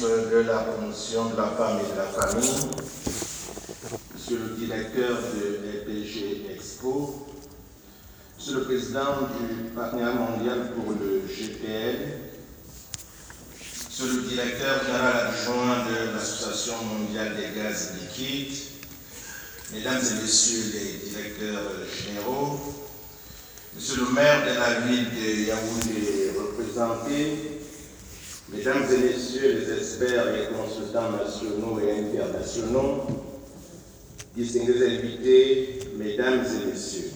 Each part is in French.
ministre de la Promotion de la Femme et de la Famille, Monsieur le directeur de LPG Expo, Monsieur le président du partenariat mondial pour le GPL, Monsieur le directeur général adjoint de l'Association mondiale des gaz liquides, Mesdames et Messieurs les directeurs généraux, Monsieur le maire de la ville de Yaoundé représenté, Mesdames et Messieurs les experts et consultants nationaux et internationaux, distingués invités, Mesdames et Messieurs.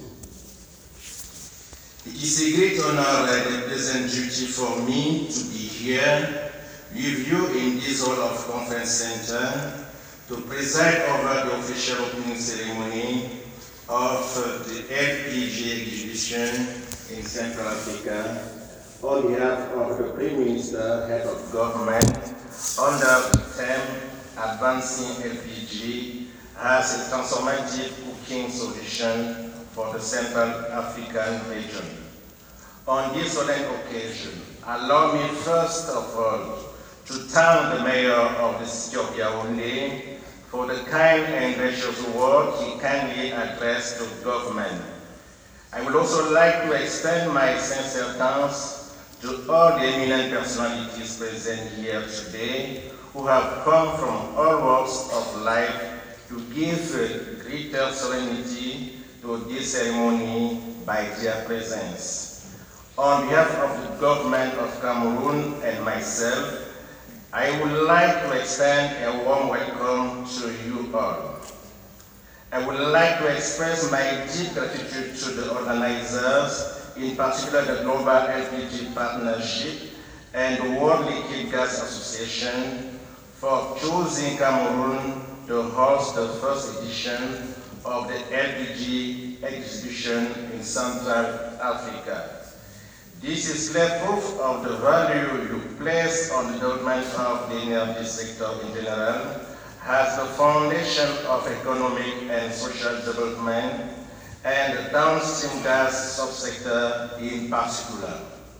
It is a great honor and a pleasant duty for me to be here with you in this Hall of Conference Center to preside over the official opening ceremony of the LPG exhibition in Central Africa on behalf of the Prime Minister, Head of Government, under the theme Advancing LPG as a transformative cooking solution for the Central African region. On this solemn occasion, allow me first of all to thank the Mayor of the city of Yaoundé for the kind and gracious word he kindly addressed to government. I would also like to extend my sincere thanks to all the eminent personalities present here today who have come from all walks of life to give greater solemnity to this ceremony by their presence. On behalf of the government of Cameroon and myself, I would like to extend a warm welcome to you all. I would like to express my deep gratitude to the organizers, in particular the Global LPG Partnership and the World Liquid Gas Association, for choosing Cameroon to host the first edition of the LPG exhibition in Central Africa. This is clear proof of the value you place on the development of the energy sector in general as the foundation of economic and social development and the downstream gas subsector in particular.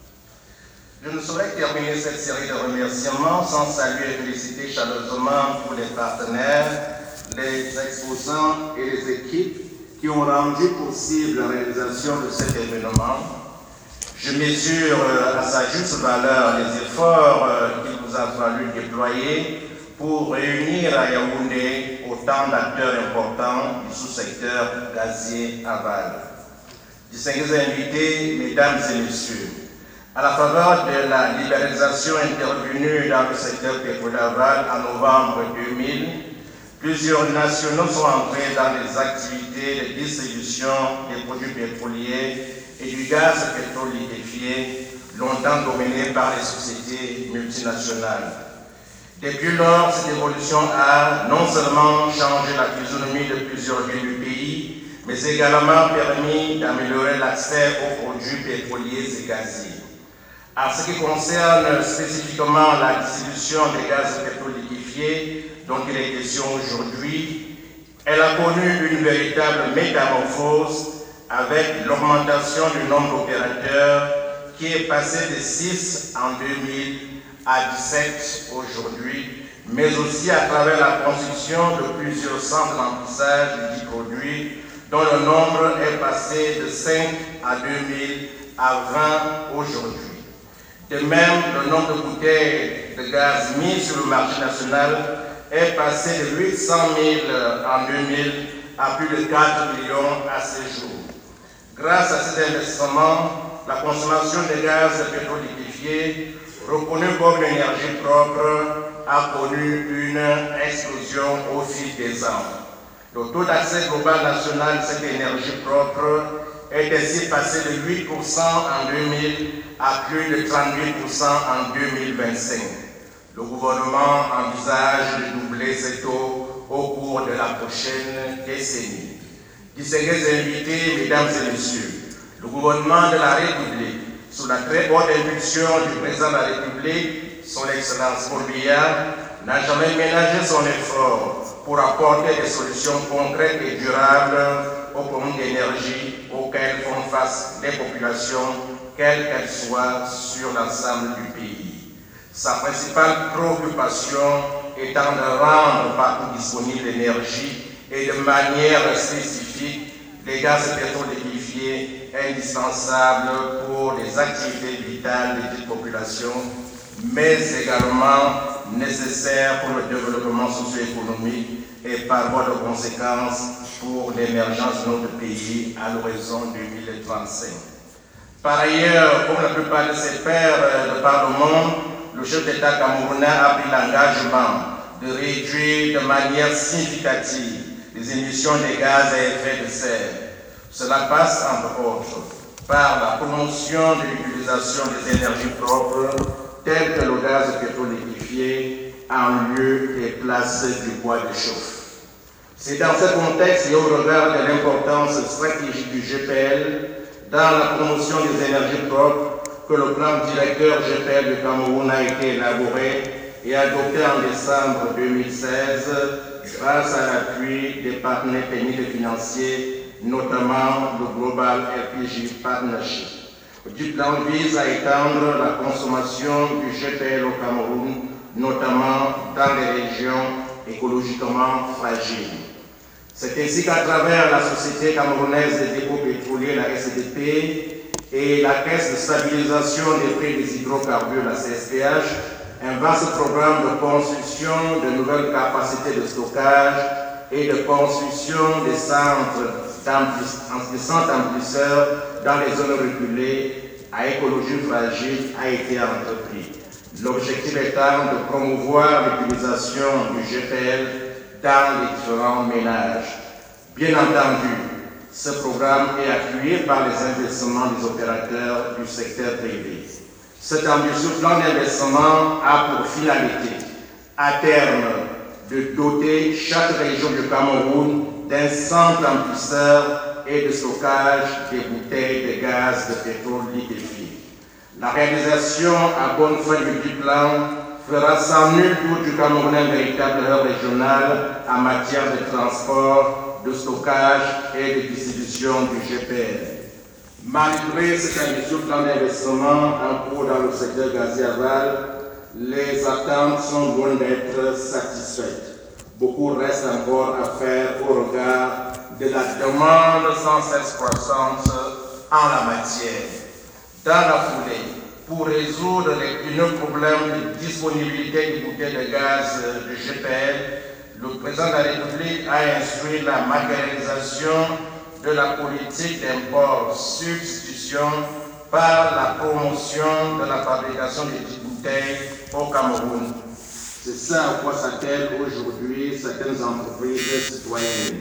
Je ne saurais terminer cette série de remerciements sans saluer et féliciter chaleureusement tous les partenaires, les exposants et les équipes qui ont rendu possible la réalisation de cet événement. Je mesure à sa juste valeur les efforts qu'il vous a fallu déployer pour réunir à Yaoundé autant d'acteurs importants du sous-secteur gazier aval. Distingués invités, Mesdames et Messieurs, à la faveur de la libéralisation intervenue dans le secteur pétrolier aval en novembre 2000, plusieurs nationaux sont entrés dans les activités de distribution des produits pétroliers et du gaz pétrole liquéfié, longtemps dominé par les sociétés multinationales. Depuis lors, cette évolution a non seulement changé la physionomie de plusieurs villes du pays, mais également permis d'améliorer l'accès aux produits pétroliers et gaziers. En ce qui concerne spécifiquement la distribution des gaz pétrole liquéfiés, dont il est question aujourd'hui, elle a connu une véritable métamorphose avec l'augmentation du nombre d'opérateurs qui est passé de 6 en 2000 à 17 aujourd'hui, mais aussi à travers la construction de plusieurs centres d'emplissage du produit dont le nombre est passé de 5 à 2000 à 20 aujourd'hui. De même, le nombre de bouteilles de gaz mis sur le marché national est passé de 800 000 en 2000 à plus de 4 millions à ce jour. Grâce à ces investissements, la consommation de gaz de pétrole liquéfié, reconnue comme une énergie propre, a connu une explosion au fil des ans. Le taux d'accès global national de cette énergie propre est ainsi passé de 8% en 2000 à plus de 38% en 2025. Le gouvernement envisage de doubler ce taux au cours de la prochaine décennie. Distingués invités, Mesdames et Messieurs, le gouvernement de la République, sous la très haute impulsion du président de la République, son Excellence Paul Biya, n'a jamais ménagé son effort pour apporter des solutions concrètes et durables aux problèmes d'énergie auxquels font face les populations, quelles qu'elles soient, sur l'ensemble du pays. Sa principale préoccupation étant de rendre partout disponible l'énergie et de manière spécifique les gaz et pétrole liquéfiés indispensables pour les activités vitales des petites populations, mais également nécessaires pour le développement socio-économique et par voie de conséquence pour l'émergence de notre pays à l'horizon 2035. Par ailleurs, comme la plupart de ses pairs de par le monde, le chef d'État camerounais a pris l'engagement de réduire de manière significative les émissions de gaz à effet de serre. Cela passe, entre autres, par la promotion de l'utilisation des énergies propres, telles que le gaz et le pétrole liquéfié, en lieu et place du bois de chauffe. C'est dans ce contexte et au regard de l'importance stratégique du GPL dans la promotion des énergies propres que le plan directeur GPL du Cameroun a été élaboré et adopté en décembre 2016 grâce à l'appui des partenaires techniques et financiers, notamment le Global LPG Partnership. Du plan vise à étendre la consommation du GPL au Cameroun, notamment dans les régions écologiquement fragiles. C'est ainsi qu'à travers la Société camerounaise des dépôts pétroliers, la SDP, et la Caisse de stabilisation des prix des hydrocarbures, la CSPH, un vaste programme de construction de nouvelles capacités de stockage et de construction des centres amplisseurs dans les zones reculées à écologie fragile a été entrepris. L'objectif étant de promouvoir l'utilisation du GPL dans les différents ménages. Bien entendu, ce programme est appuyé par les investissements des opérateurs du secteur privé. Cet ambitieux plan d'investissement a pour finalité, à terme, de doter chaque région du Cameroun d'un centre amplisseur et de stockage des bouteilles de gaz de pétrole liquéfié. La réalisation à bonne fin du plan fera sans nul doute du Cameroun un véritable hub régional en matière de transport, de stockage et de distribution du GPL. Malgré cet ambitieux plan d'investissement en cours dans le secteur gazier aval, les attentes sont loin d'être satisfaites. Beaucoup reste encore à faire au regard de la demande sans cesse croissante en la matière. Dans la foulée, pour résoudre les épineux problèmes de disponibilité des bouteilles de gaz de GPL, le président de la République a instruit la matérialisation de la politique d'import-substitution par la promotion de la fabrication des bouteilles au Cameroun. C'est ça à quoi s'attellent aujourd'hui certaines entreprises citoyennes.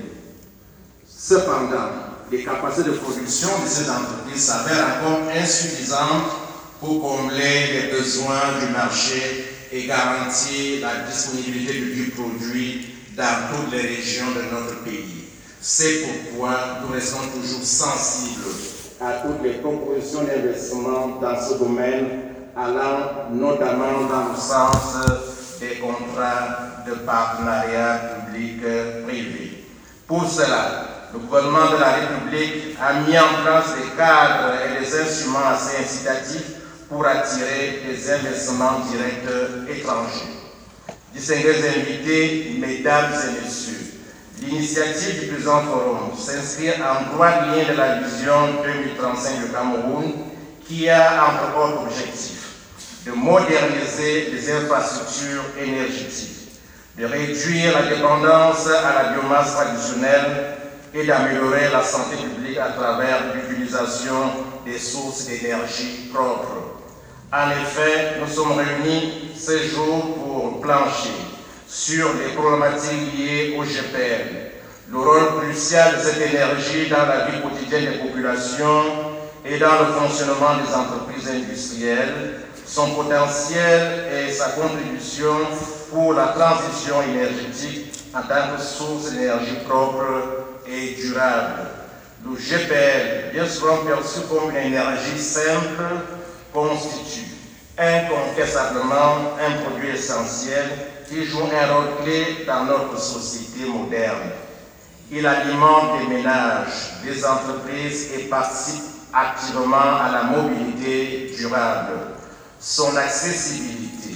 Cependant, les capacités de production de ces entreprises s'avèrent encore insuffisantes pour combler les besoins du marché et garantir la disponibilité du produit dans toutes les régions de notre pays. C'est pourquoi nous restons toujours sensibles à toutes les propositions d'investissement dans ce domaine, allant notamment dans le sens des contrats de partenariat public-privé. Pour cela, le gouvernement de la République a mis en place des cadres et des instruments assez incitatifs pour attirer des investissements directs étrangers. Distingués invités, mesdames et messieurs, l'initiative du présent forum s'inscrit en droit lien de la vision 2035 du Cameroun qui a entre autres objectifs de moderniser les infrastructures énergétiques, de réduire la dépendance à la biomasse traditionnelle et d'améliorer la santé publique à travers l'utilisation des sources d'énergie propres. En effet, nous sommes réunis ces jours pour plancher sur les problématiques liées au GPL, le rôle crucial de cette énergie dans la vie quotidienne des populations et dans le fonctionnement des entreprises industrielles, son potentiel et sa contribution pour la transition énergétique en tant que source d'énergie propre et durable. Le GPL, bien souvent perçu comme une énergie simple, constitue incontestablement un produit essentiel qui joue un rôle clé dans notre société moderne. Il alimente les ménages, les entreprises et participe activement à la mobilité durable. Son accessibilité,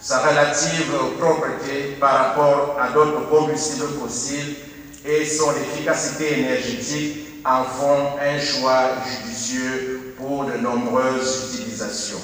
sa relative propreté par rapport à d'autres combustibles fossiles et son efficacité énergétique en font un choix judicieux pour de nombreuses utilisations.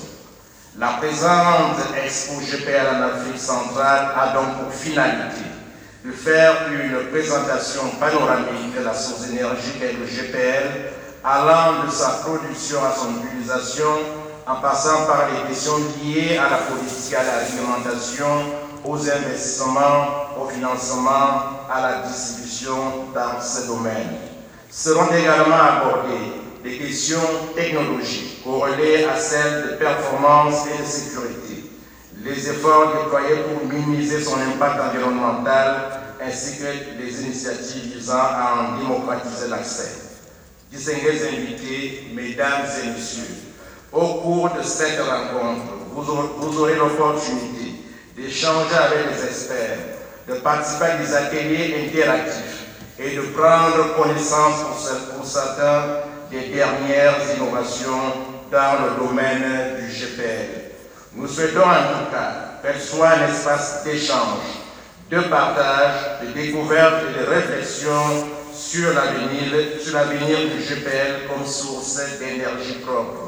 La présente Expo GPL en Afrique centrale a donc pour finalité de faire une présentation panoramique de la source énergie qu'est le GPL, allant de sa production à son utilisation, en passant par les questions liées à la politique, à la réglementation, aux investissements, au financement, à la distribution dans ce domaine. Seront également abordées des questions technologiques corrélées à celles de performance et de sécurité, les efforts déployés pour minimiser son impact environnemental, ainsi que les initiatives visant à en démocratiser l'accès. Distingués invités, mesdames et messieurs, au cours de cette rencontre, vous aurez l'opportunité d'échanger avec les experts, de participer à des ateliers interactifs et de prendre connaissance pour certains des dernières innovations dans le domaine du GPL. Nous souhaitons en tout cas qu'elle soit un espace d'échange, de partage, de découverte et de réflexion sur l'avenir du GPL comme source d'énergie propre.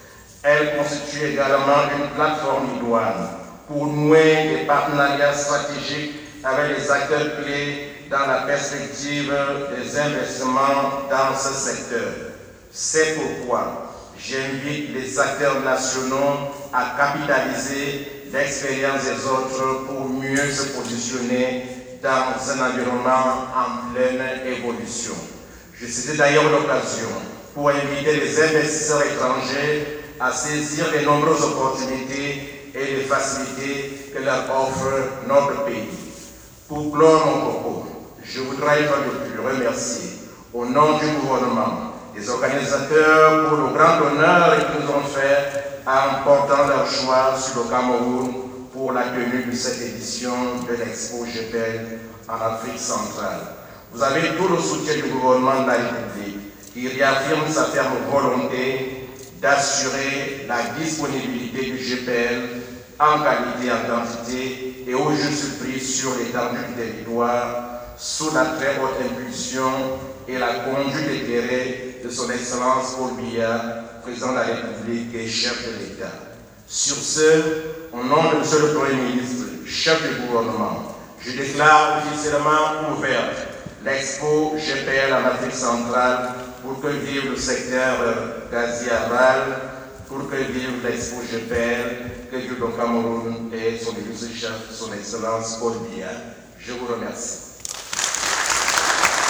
Elle constitue également une plateforme idoine pour nouer des partenariats stratégiques avec les acteurs clés dans la perspective des investissements dans ce secteur. C'est pourquoi j'invite les acteurs nationaux à capitaliser l'expérience des autres pour mieux se positionner dans un environnement en pleine évolution. Je saisis d'ailleurs l'occasion pour inviter les investisseurs étrangers à saisir les nombreuses opportunités et les facilités que leur offre notre pays. Pour clore mon propos, je voudrais une fois de plus remercier au nom du gouvernement les organisateurs pour le grand honneur qu'ils nous ont fait en portant leur choix sur le Cameroun pour la tenue de cette édition de l'Expo GPL en Afrique centrale. Vous avez tout le soutien du gouvernement de la République qui réaffirme sa ferme volonté d'assurer la disponibilité du GPL en qualité et en quantité et au juste prix sur l'étendue du territoire sous la très haute impulsion et la conduite éclairée de son Excellence Paul Biya, président de la République et chef de l'État. Sur ce, au nom de M. le Premier ministre, chef du gouvernement, je déclare officiellement ouverte l'Expo GPL en Afrique centrale pour que vive le secteur gazier aval, pour que vive l'Expo GPL, que vive le Cameroun et son illustre chef, son Excellence Paul Biya. Je vous remercie.